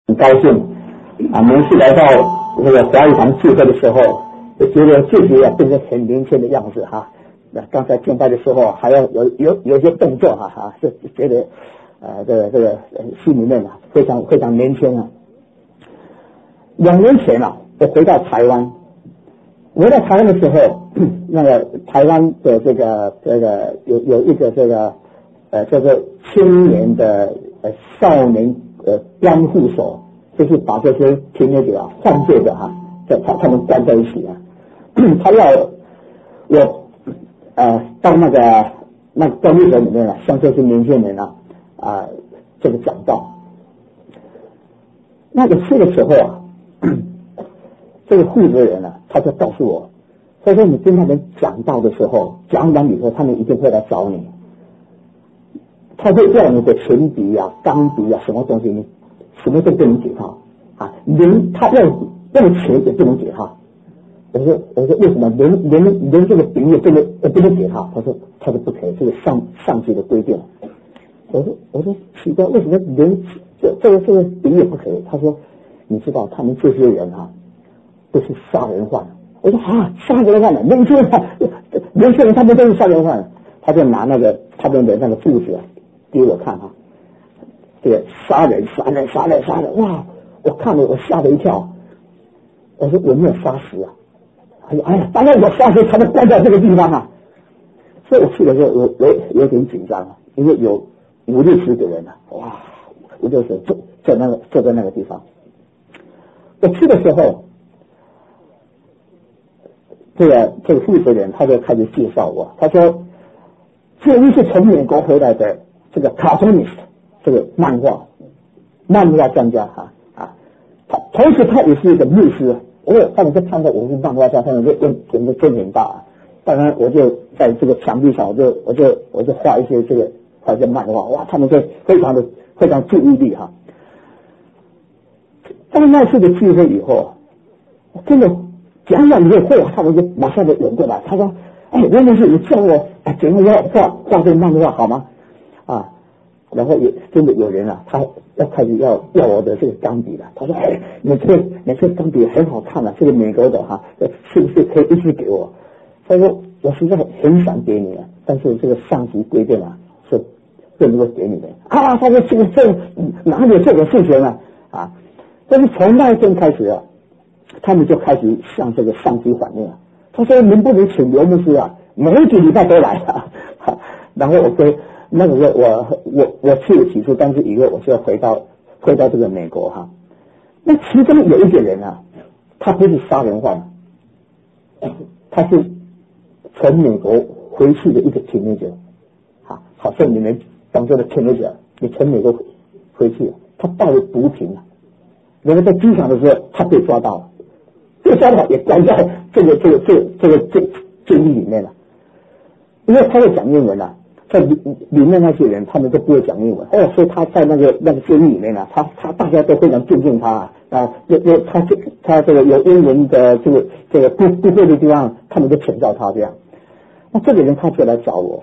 很高兴啊，每次来到那个华语堂聚会的时候，就觉得自己变成很年轻的样子哈。那刚才敬拜的时候还要有些动作就觉得这个心里面非常年轻啊。2年前我回到台湾，回到台湾的时候，那个台湾的这个有一个叫做青年的少年监护所，就是把这些听那个犯罪的他们关在一起他要我到那个监狱所里面向这些年轻人这个讲道。那个去的时候这个负责人他就告诉我，他说你跟他们讲道的时候，讲完以后他们一定会来找你，他会要你的钱币钢笔什么东西，你什么都不能给他连他要钱也不能给他。我说为什么连这个笔也不能给他？他说不可以，这个上级的规定。我说奇怪，为什么连这个笔也不可以？他说你知道他们这些人都是杀人犯。我说杀人犯年轻人他们都是杀人犯。他就拿那个他们的那个簿子给我看这个杀人，哇！我看了我吓了一跳。我说我没有杀死当然我杀死才能关在这个地方所以我去的时候我有点紧张因为有50-60个人哇！我就是坐在那个地方。我去的时候，这个负责人他就开始介绍我，他说这一是从美国回来的这个 cartoonist， 这个漫画专家他同时他也是一个律师。他们就看到我是漫画家，他们就眼睛睁很大。当然我就在这个墙壁上我就画一些漫画，哇！他们就非常注意力在那次的聚会以后，真的讲完以后，他们就马上就涌过来。他说：“原来是你叫我怎么样画这个漫画好吗？”然后也真的有人他要开始要我的这个钢笔了。他说：“你这钢笔很好看这个美国的是不是可以一直给我？”他说：“我实在很想给你但是这个上级规定是不能够给你的。”他说：“这哪里有这种事情但是从那一天开始他们就开始向这个上级反映他说：“能不能请刘牧师每一个礼拜都来然后我说那个时候我去了起初，但是以后我就要回到这个美国那其中有一个人他不是杀人犯他是从美国回去的一个teenager好像你们当中的teenager，你从美国回去他带了毒品然后在机场的时候他被抓到了，被抓到也关在这个监狱里面了。因为他会讲英文在里面那些人他们都不会讲英文所以他在那个监狱里面他大家都非常尊敬他他这个有英文的这个不会的地方他们都请教他这样。那这个人他就来找我，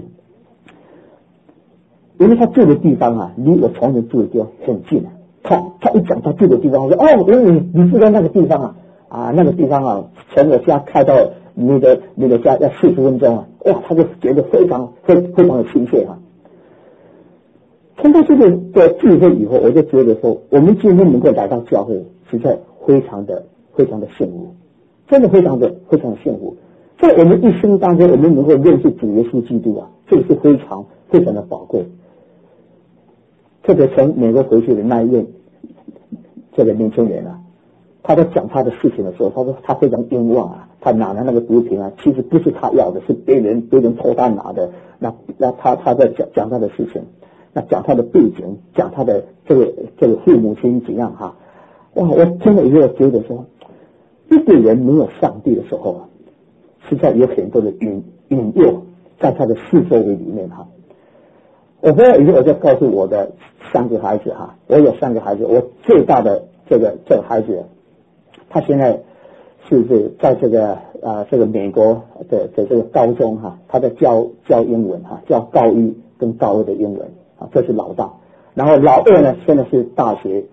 因为他住的地方离我从前住的地方很近他一讲他住的地方，我说你住在那个地方那个地方从我家开到你的家要40分钟哇！他就觉得非常的亲切从他这个的聚会以后，我就觉得说，我们今天能够来到教会，实在非常的幸福，真的非常的幸福。在我们一生当中，我们能够认识主耶稣基督这个是非常的宝贵。特别从美国回去的那一位这个年轻人他在讲他的事情的时候，他说他非常冤枉他拿的那个毒品其实不是他要的，是别人偷他拿的。那他在讲他的事情，那讲他的背景，讲他的这个父母亲怎样哇！我听了以后觉得说，一个人没有上帝的时候实在有很多的引诱在他的四周围里面我回来以后我就告诉我的3个孩子我有3个孩子，我最大的这个孩子他现在是在这个美国的这个高中他在教英文教高1跟高2的英文这是老大。然后老2呢现在是大学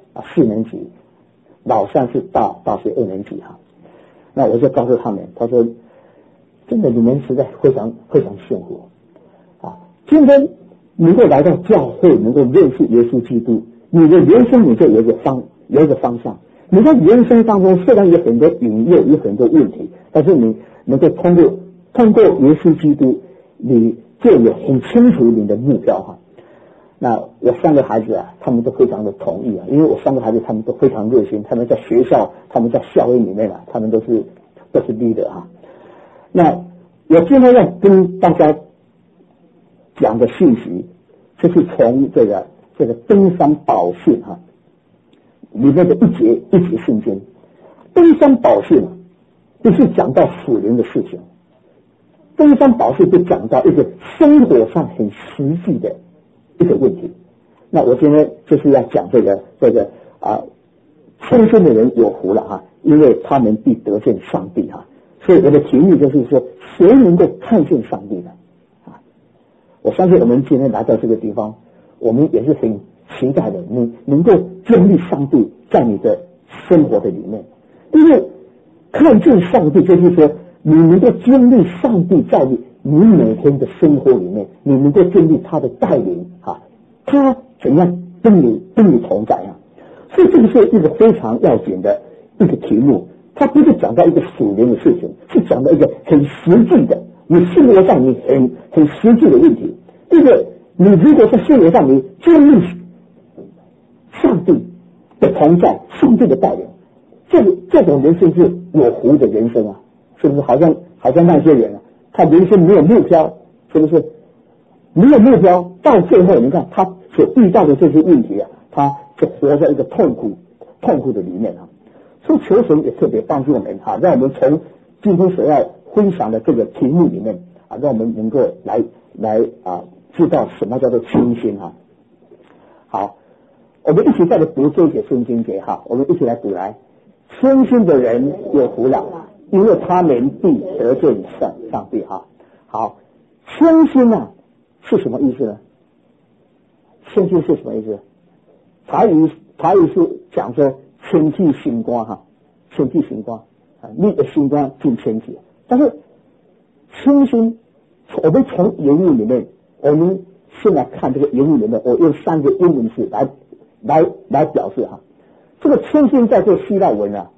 4年级，老三是大学2年级哈。那我就告诉他们，他说真的你们实在非常非常幸福啊！今天能够来到教会，能够认识耶稣基督，你的人生你就有一个方向。你在人生当中虽然有很多引诱，有很多问题，但是你能够通过耶稣基督，你就有很清楚你的目标哈。那我3个孩子啊，他们都非常的同意啊，因为我3个孩子他们都非常热心，他们在学校，他们在校园里面啊，他们都是 leader 啊。那我今天要跟大家讲的信息，就是从这个登山宝训哈里面的一节圣经。登山宝训不是讲到属灵的事情，登山宝训就讲到一个生活上很实际的一个问题。那我今天就是要讲这个谦逊的人有福了哈，因为他们必得见上帝哈。所以我的题目就是说，谁能够看见上帝呢？啊，我相信我们今天来到这个地方，我们也是很期待的，你能够建立上帝在你的生活的里面，因为看见上帝就是说，你能够建立上帝在你每天的生活里面，你能够建立他的带领啊，他怎样跟你同在啊？所以这个是一个非常要紧的一个题目。他不是讲到一个属灵的事情，是讲到一个很实际的，你生活上你很实际的问题。这个你如果在生活上你建立上帝的同在，上帝的带领，这种人生是有福的人生啊，是不是？好像那些人啊，他人生没有目标，是不是？没有目标，到最后你看他所遇到的这些问题啊，他就活在一个痛苦的里面啊。所以求神也特别帮助我们哈，让我们从今天所要分享的这个题目里面啊，让我们能够来知道什么叫做清心哈。好，我们一起再来读这一节圣经节哈，我们一起来读来。清心的人有福了，因为他们必得见上帝哈。好，清心啊是什么意思呢？清心是什么意思？台语是讲说清气心光哈，清气心光啊，你的心光进清气。但是清心，我们从原文里面，我们现在看这个原文里面，我用3个英文字来表示哈。这个清心在这希腊文啊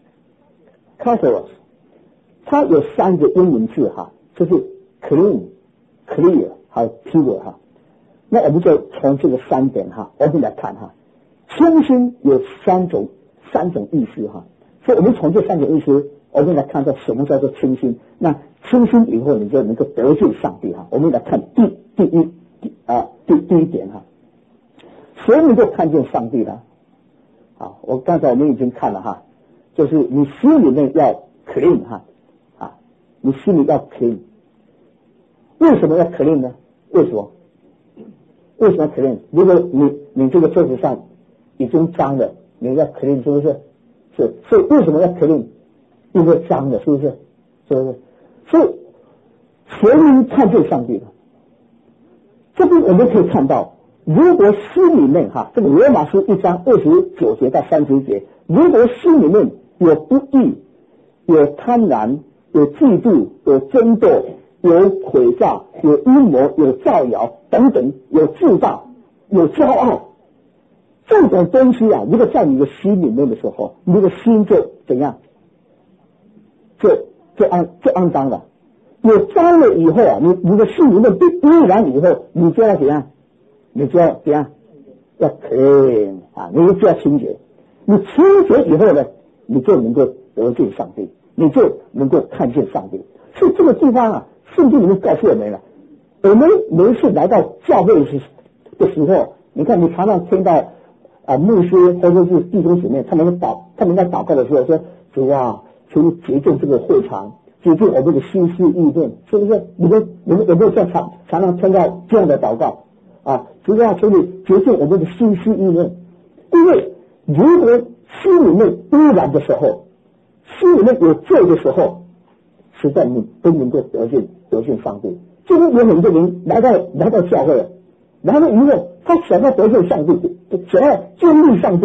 ，katharos， 它有3个英文字哈，就是 clean、clear 还有 pure 哈。那我们就从这个3点哈，我们来看哈。清心有三种意思哈，所以我们从这3种意思，我们来看到什么叫做清心。那清心以后，你就能够得见上帝哈。我们来看第一点哈，谁能够看见上帝呢？啊，刚才我们已经看了哈，就是你心里面要 clean 哈啊，你心里要 clean。为什么要 clean 呢？为什么要 clean？ 如果你这个桌子上已经脏了，你要 clean 是不是？是，所以为什么要 clean？ 因为脏了，是不是？是不是？所以谁能看见上帝呢？这边我们可以看到，如果心里面哈，这个罗马书1章29节到30节，如果心里面有不义、有贪婪、有嫉妒、有争斗、有诡诈、有阴谋、有造谣等等，有自大、有骄傲，这种东西啊，如果在你的心里面的时候，你的心就怎样？就肮脏了。有脏了以后啊，你的心里面被污染以后，你就要怎样？你就要怎样？要 clean 啊，你就要清洁。你清洁以后呢，你就能够得见上帝，你就能够看见上帝。所以这个地方啊，圣经里面告诉我们了，我们每一次来到教会的时候，你看你常常听到牧师或者是弟兄姊妹他们在祷告的时候说：“主啊，求你洁净这个会场，洁净我们的心思意念。”是不是？你们有没有常常听到这样的祷告啊？主啊，求你洁净我们的心思意念。因为如果心里面污染的时候，心里面有罪的时候，实在你不能够得见上帝。就是有很多人来到教会了，然后以后他想要得见上帝，想要建立上帝，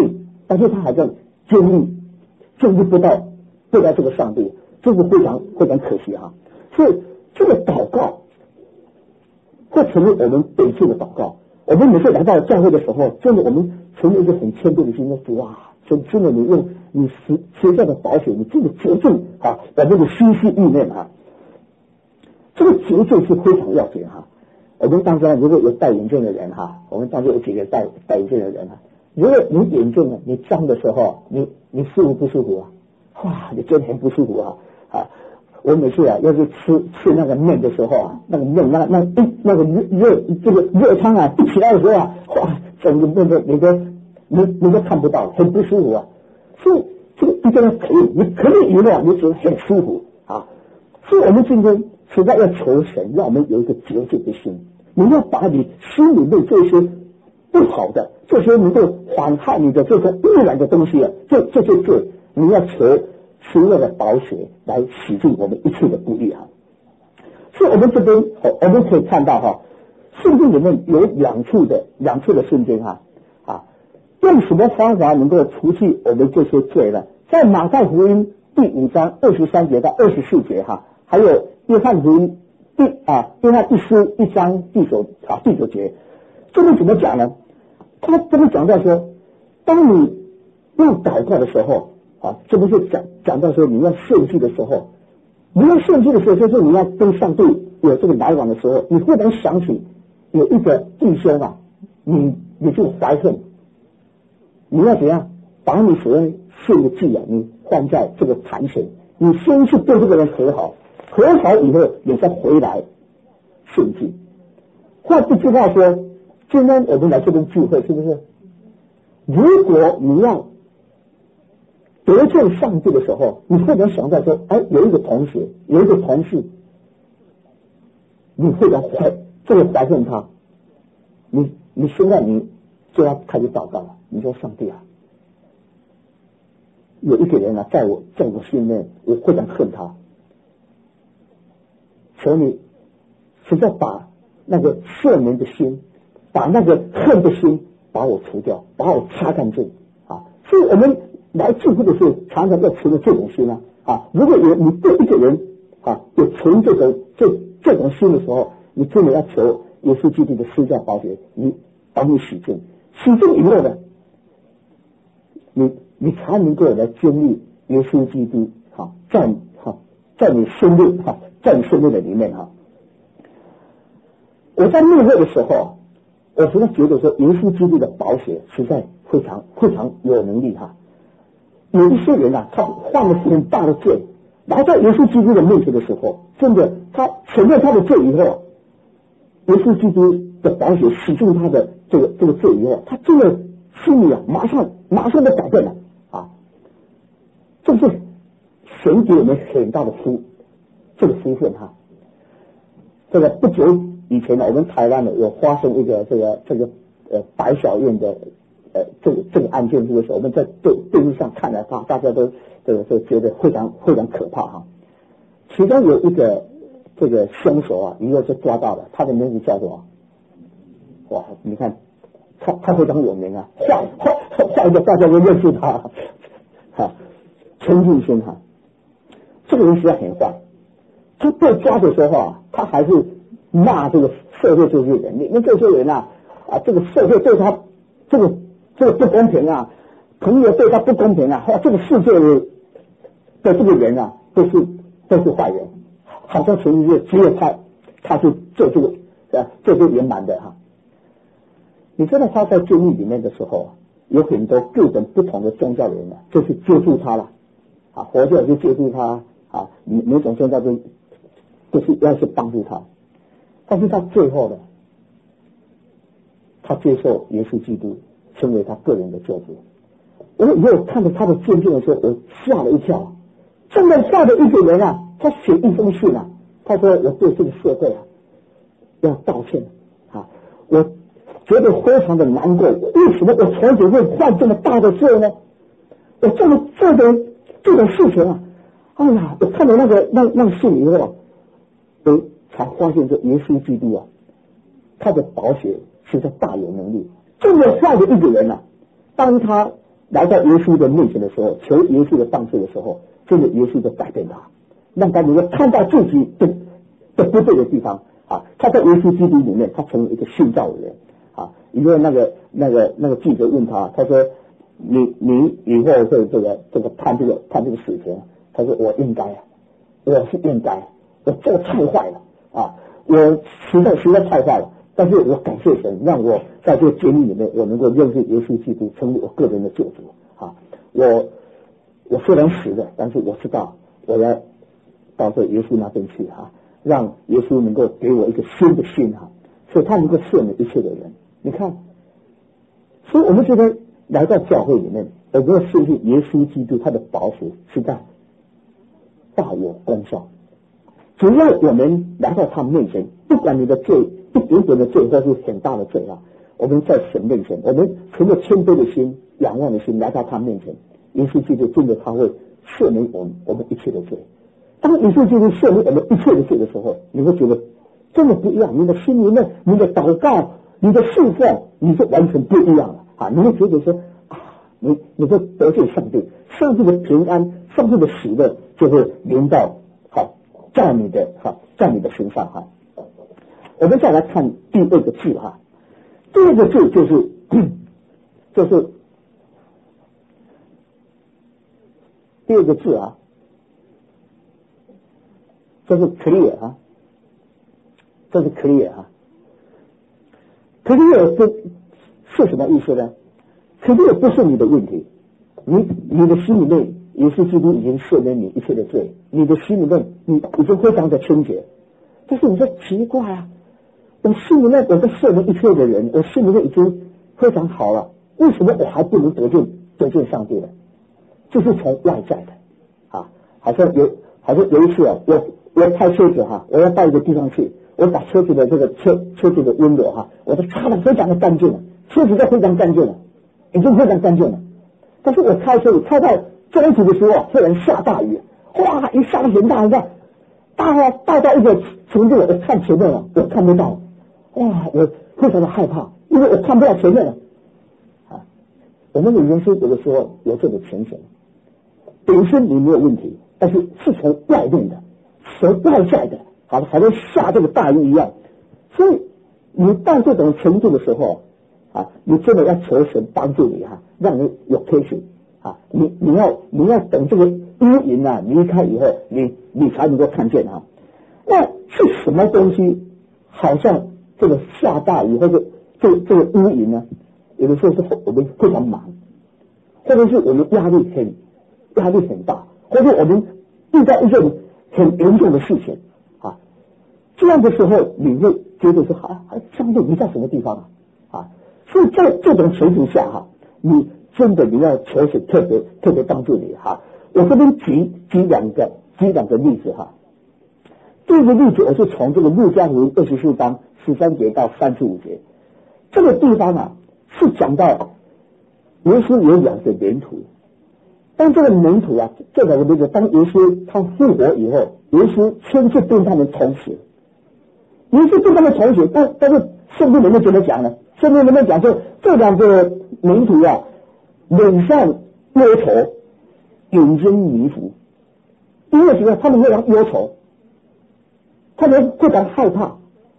但是他还在建立不到这个上帝，这是非常非常可惜哈。所以这个祷告会成为我们本性的祷告。我们每次来到教会的时候，真的我们存有一个很谦卑的心，说主啊，真的你用你实在的宝血，你真的洁净啊我们的心思意念啊。这个洁净是非常要紧哈。我们当中如果有戴眼镜的人哈，我们当中有几个戴眼镜的人哈，如果你眼镜你脏的时候，你舒服不舒服啊？哇，你真的很不舒服啊！我每次要是吃那个面的时候啊，那个面那个热汤啊一起来的时候啊，哇，整个面的你都看不到，很不舒服啊。所以这个一定要可以，你可以以后你觉得很舒服啊。所以我们今天实在要求神，让我们有一个洁净的心。你要把你心里面这些不好的，这些能够反害你的这个污染的东西啊，这些罪，你要求神的宝血来洗净我们一切的不义啊。所以我们这边我们可以看到哈，圣经里面有两处的圣经哈用什么方法能够除去我们这些罪呢？在马太福音第5章23节到24节哈，还有约翰福音约翰一书1章第9节，这边怎么讲呢？他这边讲到说，当你要祷告的时候这不是讲到说你要献祭的时候，就是你要跟上帝有这个来往的时候，你忽然想起有一个弟兄你就怀恨，你要怎样把你所献的祭你放在这个坛前，你先去对这个人和好以后，你再回来献祭。换一句话说，今天我们来这边聚会，是不是？如果你要得罪上帝的时候，你忽然想到说，有一个同事，你忽然怀恨他，你现在你就要开始祷告了。你说上帝啊，有一个人在我心里面，我非常恨他，求你实在把那个赦免的心，把那个恨的心把我除掉，把我擦干净所以我们来聚会的时候，常常要存着这种心如果你对一个人有存这种心的时候，你真的要求耶稣基督的十字架宝血，你把你洗净以后呢，你才能够来经历耶稣基督在你生命的里面我在密会的时候，我实在觉得说耶稣基督的宝血实在非常非常有能力有一些人他犯了很大的罪，来到耶稣基督的面前的时候，真的他承认他的罪以后，耶稣基督的宝血洗净他的这个罪以后，他真的心里马上就改变了这是神给我们很大的这个福分这个不久以前我们台湾有发生一个这个白小燕的这个案件的时候，我们在电视上看了大家都觉得非常非常可怕其中有一个这个凶手以后就抓到了，他的名字叫做哇，你看他非常有名换一个大家都认识他陈进兴这个人实在很坏。他被抓的时候他还是骂这个社会这些人，你们这些人这个社会对他这个不公平朋友对他不公平这个世界的这个人都是坏人，好像全世界只有他是做这个圆满的你知道他在监狱里面的时候，有很多各种不同的宗教人就去接触他了佛教就接触他每种宗教都是要去帮助他，但是他最后他接受耶稣基督成为他个人的救主。我以后看到他的见证的时候，我吓了一跳，这么坏的一个人他写一封信他说我对这个社会要道歉我觉得非常的难过，为什么我从前会犯这么大的罪呢？我这种事情我看到那个信以后我才发现这耶稣基督他的宝血实在大有能力。这么坏的一个人当他来到耶稣的面前的时候，求耶稣的帮助的时候，真的耶稣就改变他，让他能够看到自己的不对的地方啊。他在耶稣基督里面，他成为一个新造的人啊。因为那个记者问他，他说你以后会这个判这个死刑？他说我应该啊，我是应该，我做太坏了啊，我实在太坏了。但是我感谢神，让我在这个监狱里面，我能够认识耶稣基督，成为我个人的救主啊！我虽然死了，但是我知道我要到这耶稣那边去啊，让耶稣能够给我一个新的心啊，所以他能够赦免一切的人。你看，所以我们觉得来到教会里面，我们要相信耶稣基督他的宝血是在大有功效。只要我们来到他面前，不管你的罪一点点的罪或是很大的罪啊，我们在神面前，我们存着谦卑的心、仰望的心来到他面前，耶稣基督真的他会赦免我们一切的罪。当耶稣基督赦免我们一切的罪的时候，你会觉得真的不一样，你的心里面、你的祷告、你的侍奉，你就完全不一样了啊！你会觉得说啊，你会得罪上帝，上帝的平安、上帝的喜乐就会临到在你的身上哈。我们再来看第二个字哈，第二个字就是第二个字啊，这是 clear 啊，这是 clear 啊。clear 是什么意思呢？ clear 不是你的问题，你的心里面耶稣基督已经赦免你一切的罪，你的心里面你已经非常的清洁。但是你说奇怪啊，我心里面我在赦免一切的人，我心里面已经非常好了，为什么我还不能得见上帝呢？就是从外在的啊，好像有一次啊，我开车子哈，我要到一个地方去，我把车子的这个车子的温度哈，我都擦得非常的干净了，车子都非常干净了，已经非常干净了。但是我开车子开到中途的时候，忽然下大雨，哗，一下很大一下，大到一个程度，我看前面了，我看不到，哇，我非常的害怕，因为我看不到前面了啊。我们的人生有的时候有这个情形，本身你没有问题，但是是从外面的，从外在的，好像下这个大雨一样。所以你到这种程度的时候啊，你真的要求神帮助你哈，让你有 patience 啊，你要等这个乌云啊离开以后，你才能够看见啊。那是什么东西？好像这个下大雨或者这个乌云呢？有的时候是我们非常忙，或者是我们压力很大，或者我们遇到一件很严重的事情啊，这样的时候你会觉得说上帝你在什么地方啊？所以在这种情形下哈，你真的你要求神特别帮助你哈。我这边举两个例子哈。第一个例子我是从这个路加福音24章13节到35节，这个地方啊是讲到耶稣有两个门徒，当这个门徒啊，这两个门徒当耶稣他复活以后，耶稣亲自跟他们同行，耶稣跟他们同行，但是圣经里面怎么讲呢？圣经里面讲说这两个门徒啊，脸上忧愁，眼睛迷糊，因为什么？他们非常忧愁，他们非常害怕，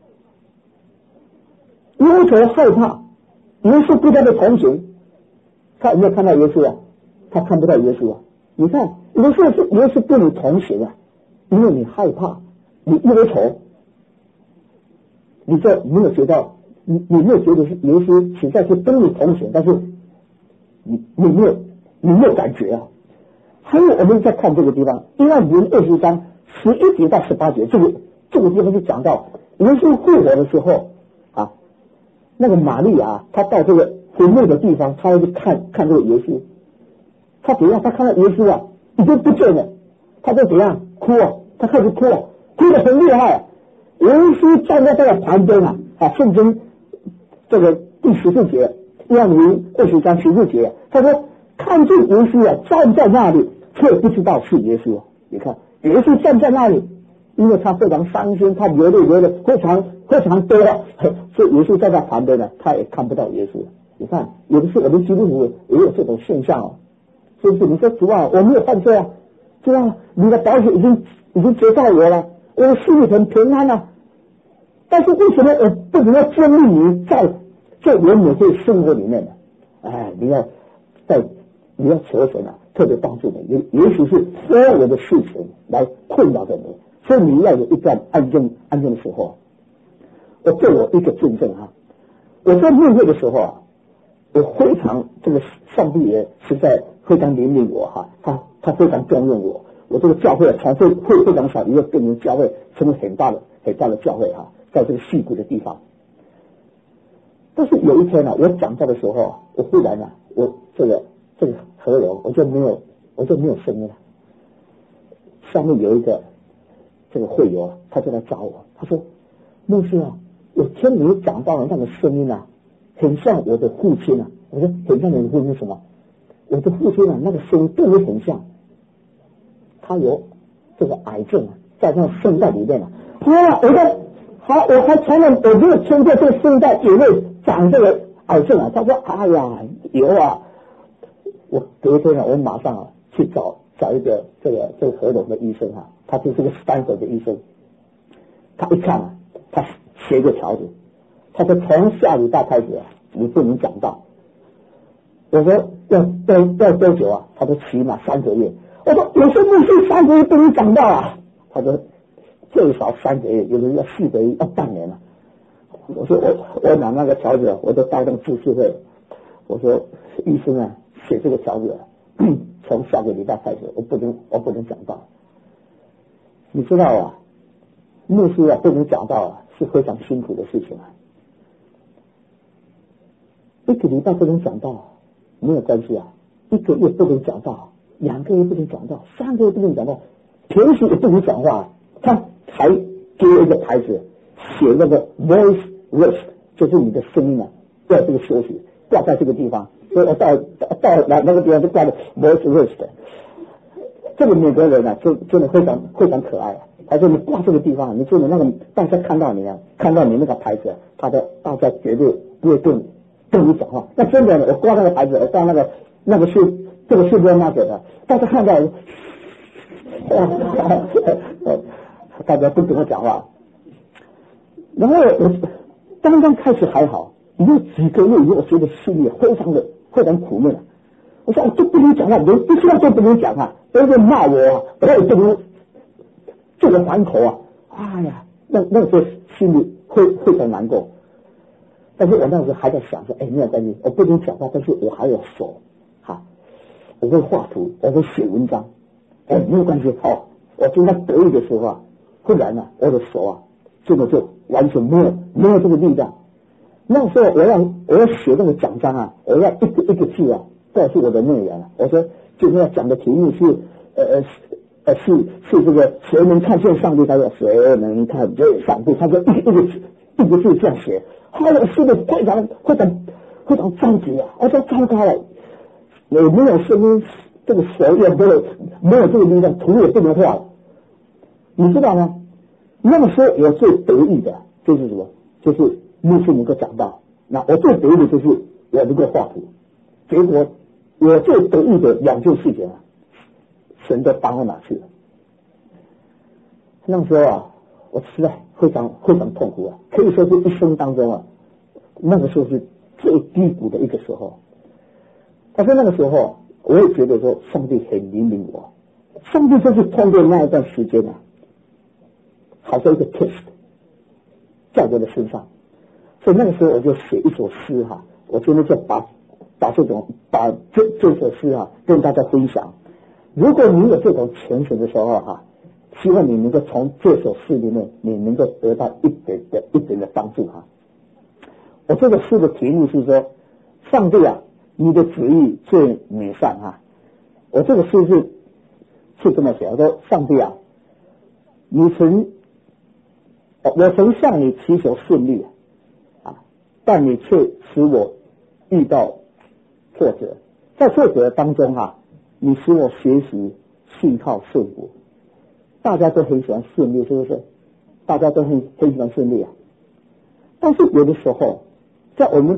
忧愁害怕。耶稣跟他们同行，他有没有看到耶稣啊？他看不到耶稣啊。你看，有的时候是耶稣跟你同行啊，因为你害怕，你忧愁，你这没有觉得，你没有觉得是耶稣实在是跟你同行，但是你没有感觉啊。还有我们再看这个地方，约翰福音20章11节到18节，这个地方就讲到耶稣复活的时候啊，那个玛利亚她到这个坟墓的地方，她要去看这个耶稣，她怎样？她看到耶稣啊已经不见了，她就怎样哭啊？她开始哭啊，哭得很厉害。耶稣站在这个旁边啊，圣经这个第14节，约翰福音20章14节，他说看见耶稣啊站在那里，却不知道是耶稣。你看耶稣站在那里，因为他非常伤心，他流泪非常多，所以耶稣在他旁边呢，他也看不到耶稣。 你看，有的时候我们基督徒也有这种现象哦，是不是？你说主啊，我没有犯罪啊，主啊，你的宝血已经接到我了，我心里很平安啊。但是为什么我不能够建立你在原有这生活里面呢？哎，你要求神啊，特别帮助你，也许是所有的事情来困扰着你，所以你要有一段安静的时候。我对我一个见证哈，我在面对的时候啊，我非常这个上帝也实在非常怜悯我哈，他非常重用我。我这个教会从会非常小，一个变成教会，成为很大的教会哈，在这个溪谷的地方。但是有一天呢，我讲到的时候，我忽然呢，我这个河流我就没有声音了。上面有一个这个会友，他就来找我，他说：“牧师啊，我听你讲到的那个声音啊，很像我的父亲啊。”我说：“很像你的父亲什么？”我的父亲啊，那个声音跟你很像，他有这个癌症啊，在那声带里面啊。我说好，我还从来我没有听过这个声带里面长这个癌症啊。他说：“哎呀，有啊。”我隔天啊，我马上啊去找一个这个河龙的医生啊，他就是个三手的医生。他一看啊，他写一个条子，他说从下礼拜开始啊，你不能讲道。我说要多久啊？他说起码3个月。我说有些牧师3个月不能讲道啊。他说最少3个月，有人要4个月，要半年了。我说我拿那个条子，我都到那个自治会。我说医生啊，写这个条子啊，从下个礼拜开始，我不能讲道。你知道啊，牧师啊不能讲道啊，是非常辛苦的事情啊。1个礼拜不能讲道没有关系啊，1个月不能讲道，2个月不能讲道，3个月不能讲道，平时也不能讲话。他还给我一个牌子，写那个 voice rest， 就是你的声音啊，要这个休息，挂在这个地方。所以我到那个地方就挂了 voice rest。这个美国人啊，真的非常可爱啊。他说你挂这个地方，你说你那个大家看到你那个牌子，大家绝对不会跟你讲话。那真的，我挂那个牌子，我到那个是这个是那者的，大家看到，大家不跟我讲话。然后我刚刚开始还好，有几个月以后，我觉得心里非常苦闷。我说我都不能讲话，人不知道都不能讲话，都在骂我啊，我也不能这个还口啊。哎呀，那时候心里非常难过。但是我那时候还在想说，没有关系，我不能讲话，但是我还有手哈，我会画图，我会写文章，没有关系。我正在得意的时候啊，忽然呢，我的手啊，真的就完全没有这个力量。那时候我要写那个奖章啊，我要一个字啊，告诉我的内人啊。我说今天要讲的题目是这个谁能看见上帝？他说谁能看见上帝？他说一个字这样写。后来我心里非常着急啊！我说糟糕了，我没有声音，这个手也没有这个力量，图也不能画了。你知道吗？那个时候我最得意的就是什么？就是牧师能够讲道。那我最得意的就是我能够画图。结果我最得意的2件事情啊，神都搬到哪去了？那时候啊，我实在非常痛苦啊，可以说是一生当中啊，那个时候是最低谷的一个时候。但是那个时候，我也觉得说上帝很怜悯我，上帝就是通过那一段时间啊，好像一个 test 在我的身上。所以那个时候我就写一首诗哈，我今天就把这首诗啊跟大家分享。如果你有这种情形的时候哈，希望你能够从这首诗里面，你能够得到一点的帮助哈。我这个诗的题目是说，上帝啊，你的旨意最美善哈。我这个诗是这么写，我说上帝啊，我曾向你祈求顺利啊，但你却使我遇到挫折，在挫折当中哈，你使我学习信靠顺服。大家都很喜欢顺利，是不是？大家都很喜欢顺利啊。但是有的时候，在我们的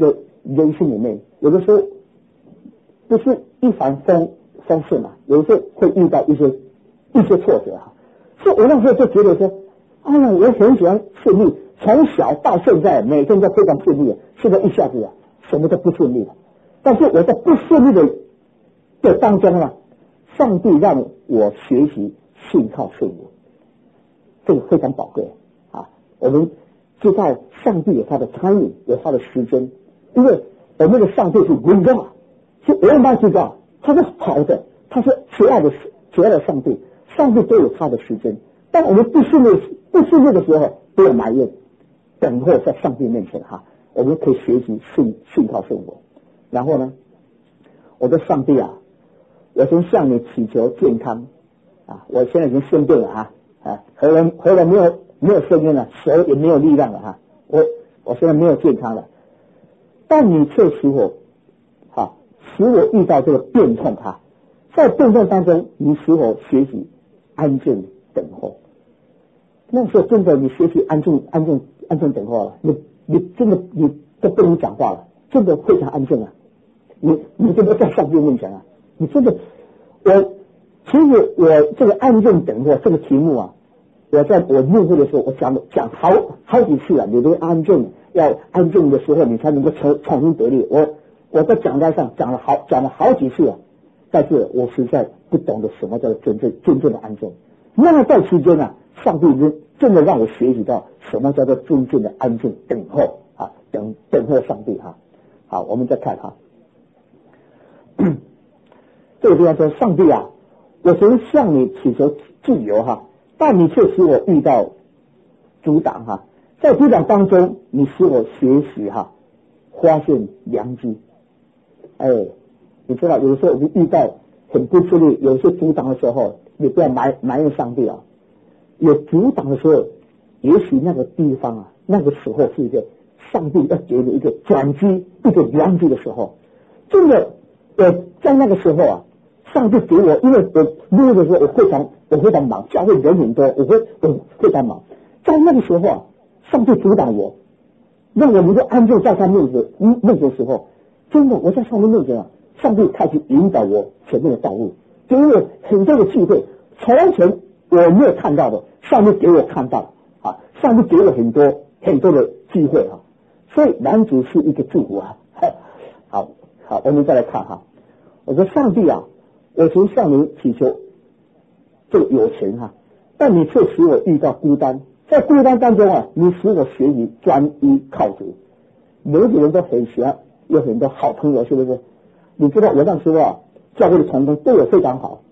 人生里面，有的时候不是一帆风顺啊，有的时候会遇到一些挫折啊。所以我那时候就觉得说，哎呀，我很喜欢顺利，从小到现在每天都非常顺利，现在一下子什么都不顺利了。但是我在不顺利的当中啊，上帝让我学习信靠顺服，这个非常宝贵啊。我们知道上帝有他的参与，有他的时间，因为我们的上帝是伟大，是我们知道他是好的，他是慈爱的上帝，上帝都有他的时间。当我们不顺利的时候，不要埋怨，等候在上帝面前哈，我们可以学习信靠顺服。然后呢，我的上帝啊，我先向你祈求健康啊！我现在已经生病了喉咙没有声音了，手也没有力量了我现在没有健康了，但你却使我遇到这个病痛在病痛当中，你使我学习安静等候。那时候真的，你学习安静等候了，你真的你都不能讲话了，真的非常安静啊！你真的在上帝面前啊，你真的其实我这个安静等候这个题目啊，我在我入会的时候，我讲好几次了。你这个安静要安静的时候，你才能够重新得力。我在讲台上讲了好几次了，但是我实在不懂得什么叫真正的安静。那段时间呢，上帝真的让我学习到什么叫做真正的安静等候等候上帝好，我们再看这个地方说，上帝啊，我曾向你祈求自由但你却使我遇到阻挡在阻挡当中，你使我学习发现良机。你知道有时候我们遇到很不顺利，有些阻挡的时候，你不要埋怨上帝有阻挡的时候，也许那个地方那个时候是一个上帝要给你一个转机，一个良机的时候。真的，我在那个时候上帝给我，因为我录的时候我非常忙，教会人很多，我非常忙。在那个时候上帝阻挡我，让我能够安静在他面前的时候，真的我在上帝面前上帝开始引导我前面的道路，给我很多的机会，从前我没有看到的，上帝给我看到上帝给我很多的机会所以男主是一个祝福好，我们再来看我说上帝我曾向你祈求这个有钱但你却使我遇到孤单，在孤单当中你使我学习专一靠主。每个人都很喜欢有很多好朋友，是不是？你知道我那时候教会的同工对我非常好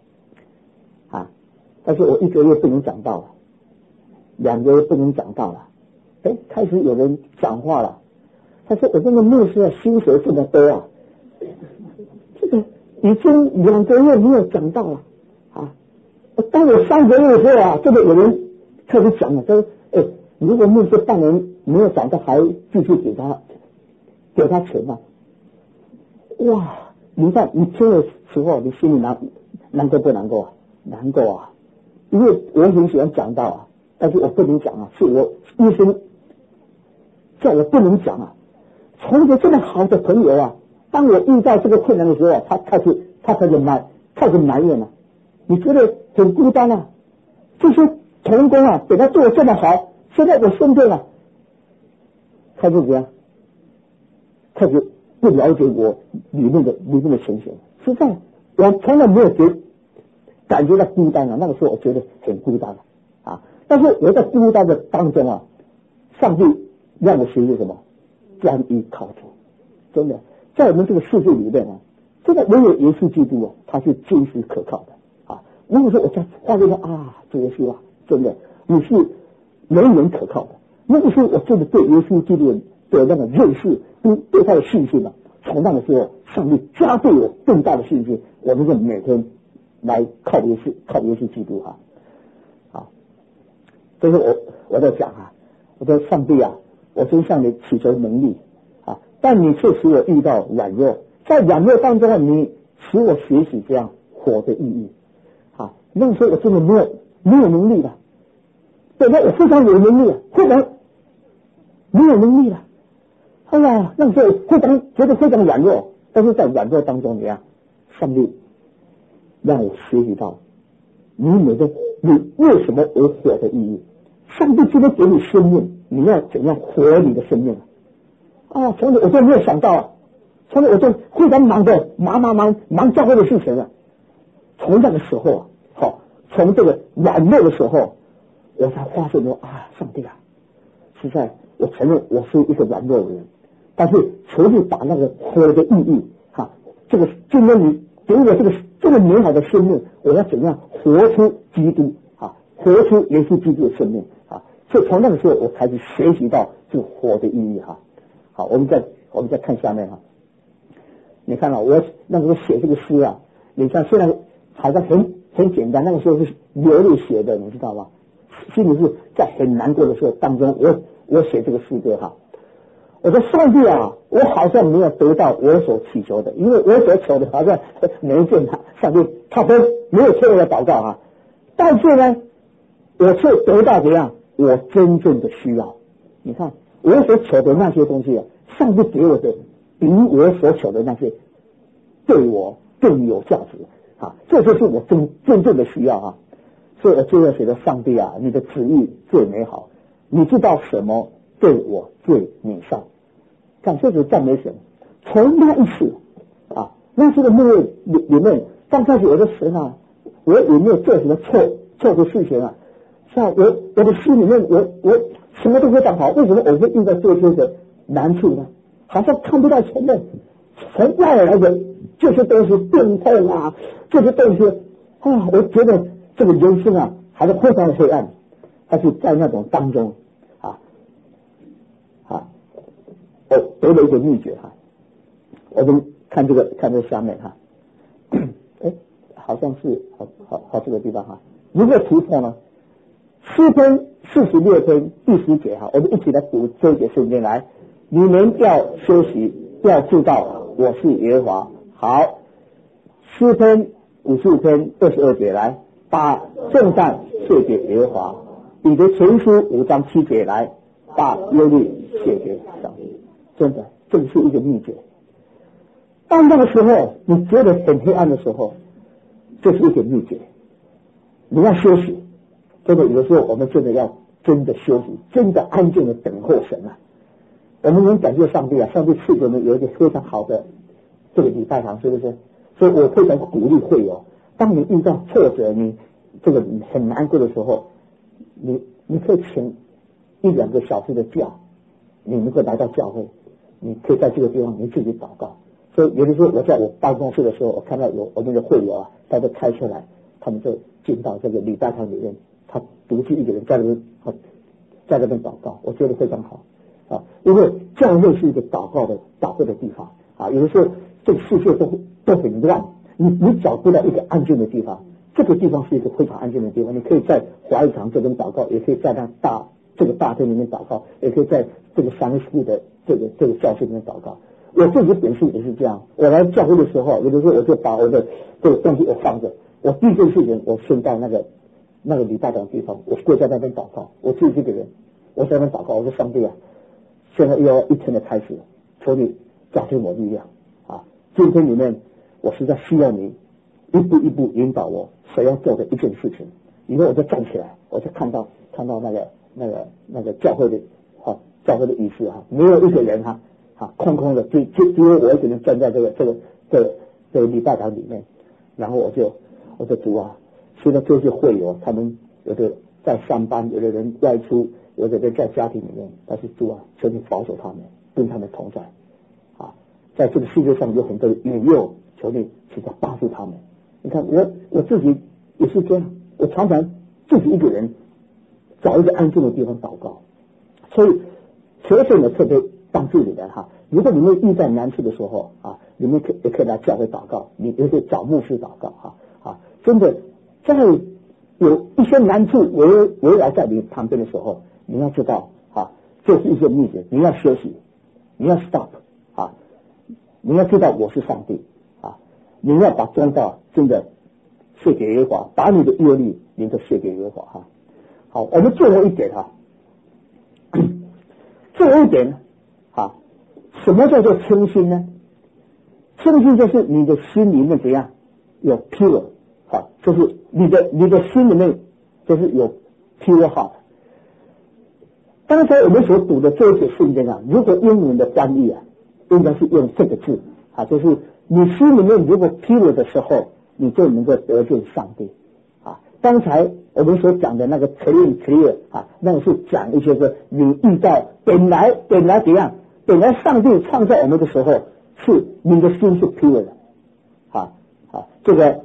但是我1个月不能讲道了，2个月不能讲道了。开始有人讲话了，他说我这个牧师薪水这么多这个已经2个月没有讲道了当我3个月的时候这个有人开始讲了，说如果牧师半年没有讲道，还继续给他钱哇！你看你听的时候，你心里难过不难过难过因为我很喜欢讲道但是我不能讲是我医生叫我不能讲从前这么好的朋友当我遇到这个困难的时候他开始埋怨了。你觉得很孤单这些同工给他做得这么好，现在我生病了，开始怎样？开始不了解我里面的情形。实在我从来没有感觉到孤单那个时候我觉得很孤单但是我在孤单的当中上帝让我学习什么？专一靠主。真的，在我们这个世界里面真的唯有耶稣基督他是真实可靠的那个时候我才发现主耶稣真的你是人可靠的。那个时候我真的对耶稣基督的那个认识对他的信心从那个时候上帝加倍我更大的信心，我们就每天来靠耶稣基督这是我在讲我说上帝我真向你祈求能力但你却使我遇到软弱，在软弱当中你使我学习这样活的意义那个时候我真的没有能力了，本来我非常有能力非常没有能力了哎呀，那个时候觉得非常软弱，但是在软弱当中怎样？上帝让我学习到你为什么而活的意义。上帝今天给你生命，你要怎样活你的生命啊？从此我就没有想到，从此我就非常忙教会的事情了。从那个时候从这个软弱的时候，我才发现说上帝啊，实在我承认我是一个软弱的人，但是求你把那个活的意义这个今天你给我这个美好的生命，我要怎样活出基督活出耶稣基督的生命所以从那个时候我开始学习到这个活的意义好，我们再看下面你看我那个时候写这个诗你看虽然好像很简单，那个时候是流泪写的，你知道吗？心里是在很难过的时候当中，我写这个诗歌我说上帝我好像没有得到我所祈求的，因为我所求的好像没见上帝他都没有听我的祷告但是呢，我却得到怎样我真正的需要。你看我所求的那些东西上帝给我的比我所求的那些对我更有价值这就是我真正的需要所以我最后写的上帝你的旨意最美好，你知道什么对我最美善。感谢主赞美神。从那一次那次的末日里面，刚开始我的神我有没有做什么错的事情像我的心里面我什么都非常好，为什么我会遇到这些的难处呢？好像看不到前面，从外来的这些东西病痛这些东西我觉得这个人生还是非常的黑暗。但是在那种当中我得了一个秘诀我们看这个下面好像是好这个地方如何突破呢？诗篇46篇第10节我们一起来读这一节圣经来。你们要休息，要知道我是耶和华。好，诗篇55篇22节来，把颂赞献给耶和华。彼得前书5章7节来，把忧虑献给上帝。真的，这是一个秘诀。当那个时候你觉得很黑暗的时候，这是一个秘诀。你要休息，真的有的时候我们真的要真的休息，真的安静的等候神我们能感谢上帝上帝赐给我们有一个非常好的这个礼拜堂，是不是？所以我非常鼓励会友，当你遇到挫折，你这个很难过的时候，你可以请1-2个小时的假，你能够来到教会，你可以在这个地方你自己祷告。所以有的时候我在我办公室的时候，我看到有我们的会友他就开车来，他们就进到这个礼拜堂里面，他独自一个人在那边祷告，我觉得非常好因为教会是一个祷告的地方有的时候这个世界都很乱，你找不到一个安静的地方，这个地方是一个非常安静的地方。你可以在华语堂这边祷告，也可以在这个大厅里面祷告，也可以在这个Sunday School的这个教室里面祷告。我自己本身也是这样，我来教会的时候，有的时候我就把我的这个东西我放着，我第一件事情我先到那个礼拜堂的地方，我跪在那边祷告，我自己一个人，我在那边祷告，我说上帝现在又要一天的开始了，求你加添我力量今天里面我实在需要你一步一步引导我所要做的一件事情。以后我就站起来，我就看到那个教会的仪式没有一个人空空的，只有我一个人站在这个礼拜堂里面。然后我就主现在这些会友他们有的在上班，有的人外出，有的人在家庭里面，但是主求你保守他们，跟他们同在在这个世界上有很多的引诱，求你去帮助他们。你看我自己也是这样，我常常自己一个人找一个安静的地方祷告。所以求神呢特别帮助你们如果你们遇在难处的时候你们也可以来教会祷告，你也可以找牧师祷告真的在有一些难处围绕在你旁边的时候，你要知道这是一些秘诀，你要休息，你要 stop你要知道我是上帝你要把宗教真的献给耶和华，把你的业力你都献给耶和华好，我们最后一点最后一点什么叫做清心呢？清心就是你的心里面怎样有 pure， 好，就是你的心里面就是有 pure heart。刚才我们所读的这一节圣经啊，如果英文的翻译啊，应该是用这个字啊，就是你心里面如果 pure 的时候，你就能够得见上帝啊。刚才我们所讲的那个 clear 啊，那个是讲一些个你遇到本来怎样，本来上帝创造我们的时候，是你的心是 pure 的啊。这个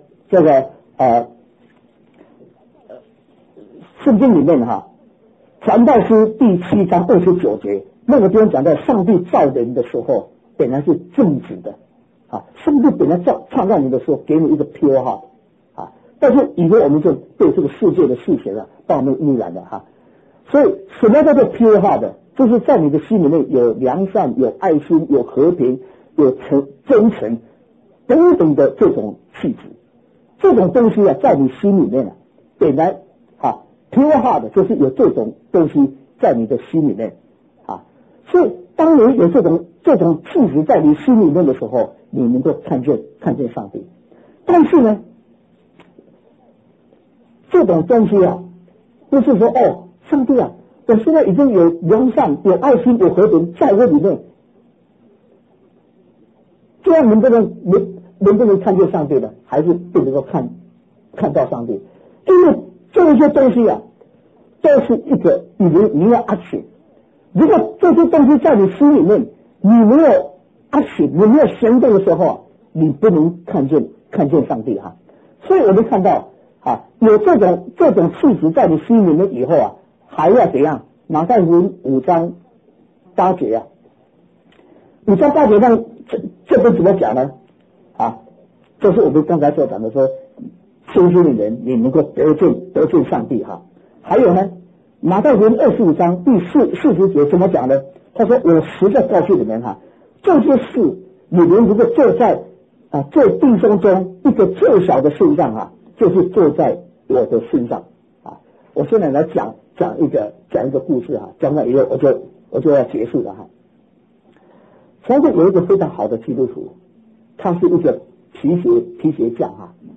圣经里面哈。传道书第7章29节，那个地方讲到上帝造人的时候本来是正直的啊，上帝本来创造你的时候给你一个 pure heart 啊，但是以后我们就被这个世界的事情啊把我们污染了哈。所以什么叫做 pure heart？ 就是在你的心里面有良善、有爱心、有和平、有真诚等等的这种气质，这种东西啊在你心里面啊本来pure heart 就是有这种东西在你的心里面啊，所以当你有这种气质在你心里面的时候，你能够看见上帝。但是呢，这种东西啊，不是说上帝啊，我现在已经有良善、有爱心、有和平在我里面，这样能不能看见上帝呢？还是不能够看到上帝？因为这些东西啊，都是一个你要 action。如果这些东西在你心里面，你没有 action， 你没有行动的时候啊，你不能看见上帝哈。所以我们看到有这种气质在你心里面以后啊，还要怎样？马太福音5章8节啊，5章8节上这个怎么讲呢？就是我们刚才所讲的说，清心的人你能够得见上帝哈。还有呢，马太福音25章第40节怎么讲呢？他说：“我实在告诉你们这些事你们如果做在做弟兄中一个最小的身上就是做在我的身上啊。”我现在来讲一个故事讲完以后我就要结束了曾经有一个非常好的基督徒，他是一个皮鞋匠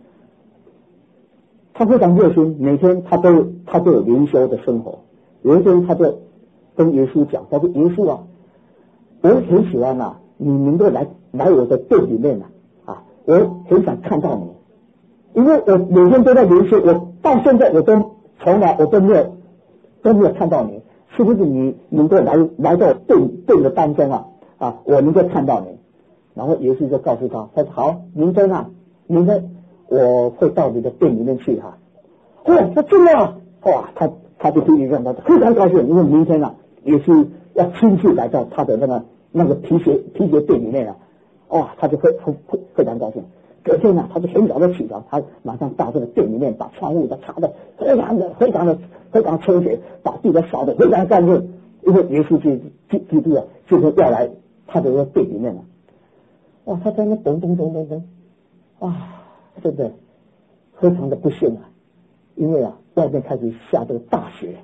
他非常热心，每天他都有灵修的生活。有一天他就跟耶稣讲，他说：“耶稣我很喜欢你能够来我的店里面我很想看到你，因为我每天都在灵修，我到现在我都从来我都没有看到你，是不是你能够来到店的当中我能够看到你？”然后耶稣就告诉他说：“好，明天我会到你的店里面去他真的他就非常高兴，因为明天也是要亲自来到他的那个皮鞋店里面他就非常高兴。隔天他就很早的起床，他马上到这个店里面，把窗户擦得非常清洁，把地都扫得非常干净，因为耶稣基督就是要来他的这个店里面他在那咚，真的非常的不幸因为外面开始下这个大雪，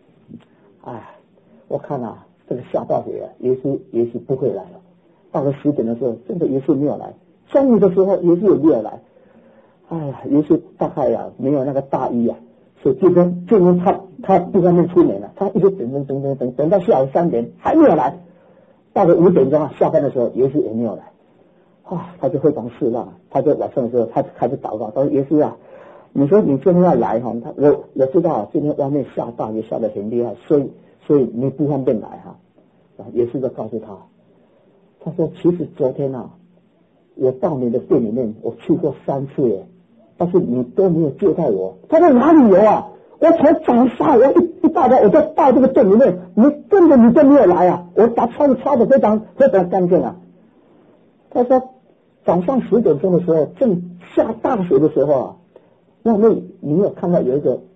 我看这个下大雪耶稣不会来了。到了10点的时候，真的耶稣没有来。中午的时候耶稣也没有来。耶稣大概没有那个大衣所以就跟他不方便出门了，他一直等到下午3点还没有来。到了5点钟下班的时候，耶稣也没有来。他就非常失望，他就晚上的时候他开始祷告，他说：“耶稣你说你今天要来我知道今天外面下大雨下得很厉害，所以你不方便来耶稣就告诉他说：“其实昨天我到你的店里面我去过3次但是你都没有接待我。”他说：“哪里有我从早上我一大早我就到这个店里面，你根本都没有来我把窗户擦得非常干净他说早上10点钟的时候，正下大雪的时候那你有看到有一个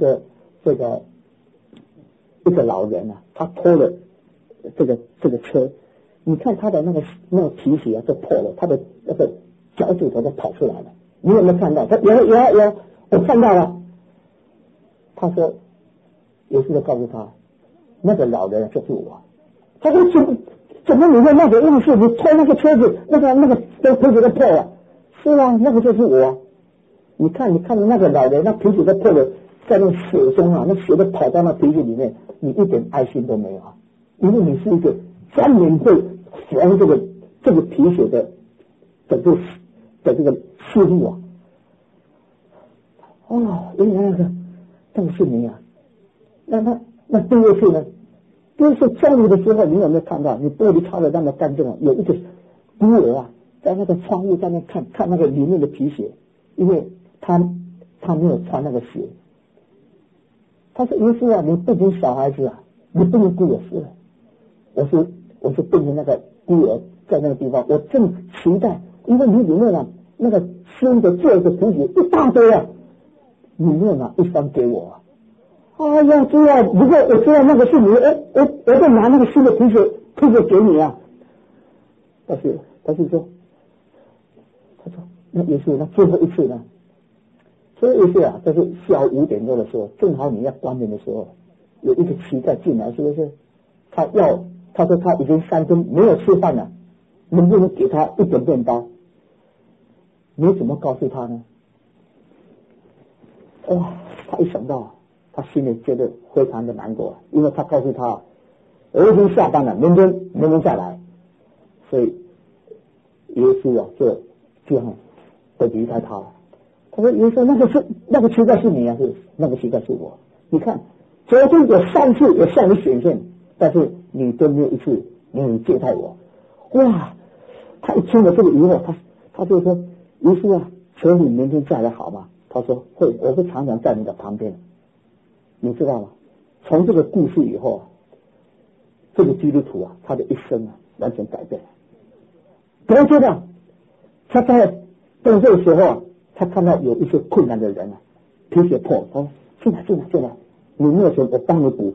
老人他拖了这个车，你看他的那个皮鞋就破了，他的那个脚趾头都跑出来了。你有没有看到？他有，我看到了。他说，耶稣就告诉他，那个老人就是我。他说怎么你会那个样式？你推那个车子，那个都皮鞋都破了。是啊，那个就是我。你看的那个老人，那皮鞋都破了，在那血中啊，那血都跑到那皮鞋里面，你一点爱心都没有啊！因为你是一个专门会缝这个皮鞋的这个师傅啊。哦，原来那个是你啊。那第二次呢？第二次中午的时候，你有没有看到？你玻璃擦的那么干净啊？有一个孤儿啊，在那个窗户在那看那个里面的皮鞋，因为他没有穿那个鞋。他说：“耶稣啊，你不仅小孩子啊，你不能孤儿死了。”我是变成那个孤儿在那个地方，我正期待，因为你里面啊那个新的做的皮鞋一大堆啊，里面啊一双给我啊。哎呀，主啊！如果我知道那个是你，我再拿那个新的皮鞋给你啊。但是他说，那也是那最后一次呢？最后一次啊，就是下午5点多的时候，正好你要关门的时候，有一个乞丐进来，是不是？他说他已经3天没有吃饭了，能不能给他一点面包？你怎么告诉他呢？哇！他一想到，他心里觉得非常的难过，因为他告诉他，我已经下班了，明天再来。所以耶稣啊，就这样会离开他了。他说：“耶稣，那个乞丐是你啊，是那个乞丐是我。你看，昨天有3次我向你显现，但是你都没有一次你接待我。”哇！他一听了这个以后，他就说：“耶稣啊，求你明天再来好吗？”他说：“会，我会常常在你的旁边。”你知道吗？从这个故事以后啊，这个基督徒啊，他的一生啊完全改变了。隔天啊，他在动这个时候啊，他看到有一些困难的人啊，皮鞋破，他说：“进来，你没有钱，我帮你补。”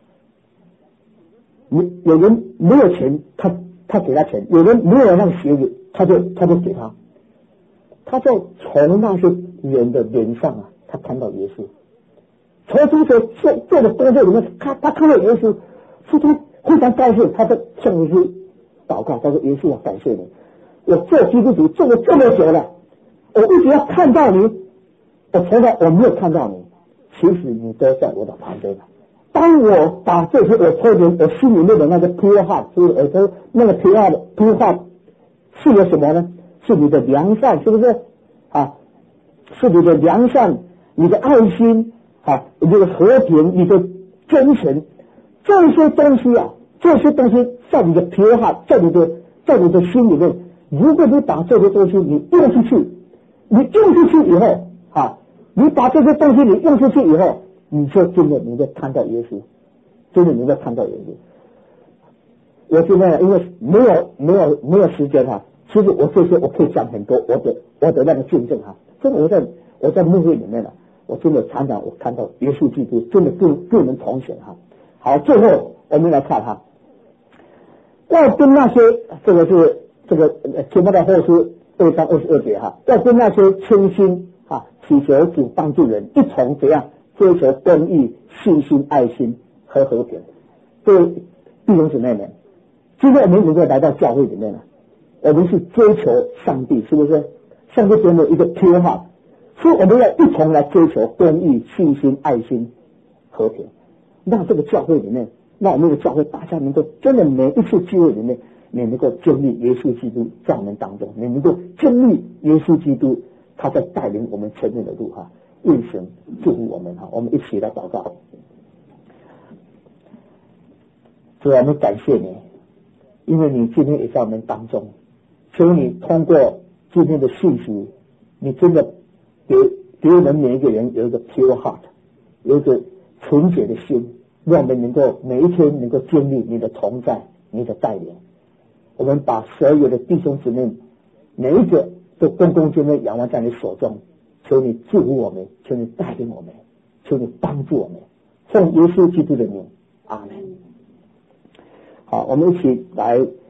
有人没有钱，他给他钱；有人没有那个鞋子，他就给他。他就从那些人的脸上啊，他看到耶稣。从主所做的工作里面，他看到耶稣，是他非常高兴，他就向耶稣祷告，他说：“耶稣啊，感谢你，我做基督徒做了这么久了，我一直要看到你，我没有看到你，其实你都在我的旁边了。当我把这些我抽离我心里面的那个pure heart，就是我说那个pure heart是有什么呢？是你的良善，是不是啊？是你的良善，你的爱心。”啊，你的和平，你的真诚，这些东西在你的皮哈，在你的心里面，如果你把这些东西你用出去以后啊，你把这些东西你用出去以后，你就真的你就看到耶稣，真的你就看到耶稣。我现在因为没有时间哈，其实我这些我可以讲很多我的那个见证哈，真的我在牧会里面了。我真的常常我看到耶稣基督真的跟人同行哈。好，最后我们来看哈，要跟那些这个提摩太后书2章22节哈，要跟那些倾心啊祈求主帮助人一同怎样追求公义、信心、爱心和和平。各位弟兄姊妹们，今天我们能够来到教会里面了，我们是追求上帝，是不是？上帝给我们一个pure heart。所以我们要一同来追求公义、信心、爱心、和平。让这个教会里面，让我们的教会大家能够真的每一次聚会里面，你能够经历耶稣基督在我们当中，你能够经历耶稣基督他在带领我们前面的路哈。愿神祝福我们哈，我们一起来祷告。主啊，我们感谢你，因为你今天也在我们当中，求你通过今天的信息，你真的给我们每一个人有一个 pure heart， 有一个纯洁的心，让我们能够每一天能够经历你的同在，你的带领。我们把所有的弟兄姊妹每一个都恭恭敬敬仰望在你手中，求你祝福我们，求你带领我们，求你帮助我们，奉耶稣基督的名，阿门。好，我们一起来